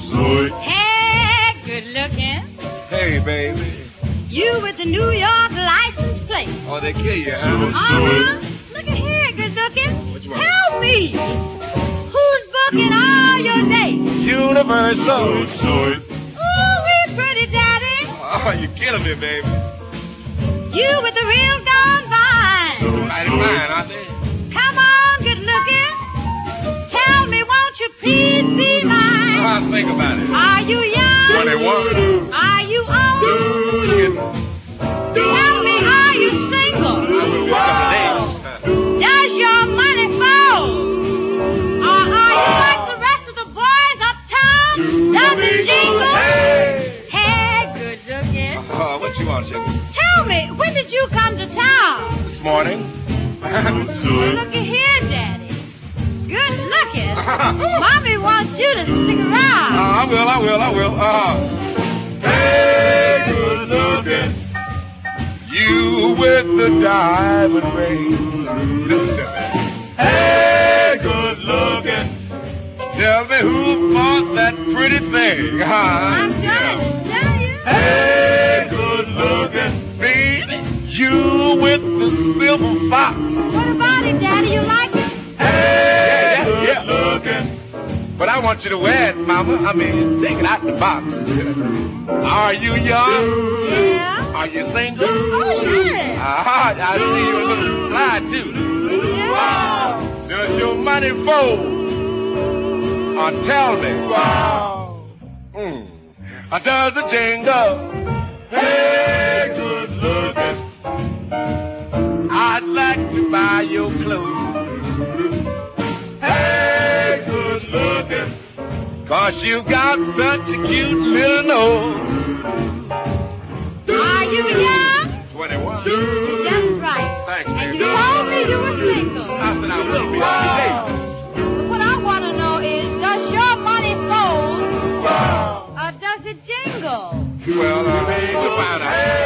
sweet. Hey, good looking. Hey, baby. You with the New York license plate. Oh, they kill you, huh? Uh-huh. Look at here, good looking. What's wrong? Tell me, who's booking all your dates? Universal. Sweet. Ooh, we pretty daddy. Oh, you're killing me, baby. You with the real gone vine. Mighty fine, aren't they? Come on, good looking. Tell me, won't you please be mine? I'll think about it. Are you young? 21. Are you old? Kidding. Tell me, are you single? I will be a couple days. Does your money fold? Or are you like the rest of the boys uptown? Does it jingle? Hey! Hey, good looking. What you want, sugar? Tell me, when did you come to town? This morning. Sweet. Looky here, Daddy. Good looking. Mommy wants you to stick around. I will. Hey, good looking. You with the diamond ring. Listen to me. Hey, good looking. Tell me who bought that pretty thing, huh? I'm trying to tell you. Hey, good looking. Me, you with the silver fox. What about it, Daddy? You like it? Hey, good looking. But I want you to wear it, Mama. I mean, take it out the box. Are you young? Yeah. Are you single? Oh, yeah. I see you a little fly, too. Yeah. Does your money fold? Tell me. Wow. Does it jingle? Hey, good looking. I'd like to buy your clothes. Hey, good looking. 'Cause you got such a cute little nose. Are you young? 21. That's right. Thanks, And dear. you told me you were single. I said I will be. I'll What I want to know is, does your money fold? be. Wow. Or does it jingle? Well, we'll find out.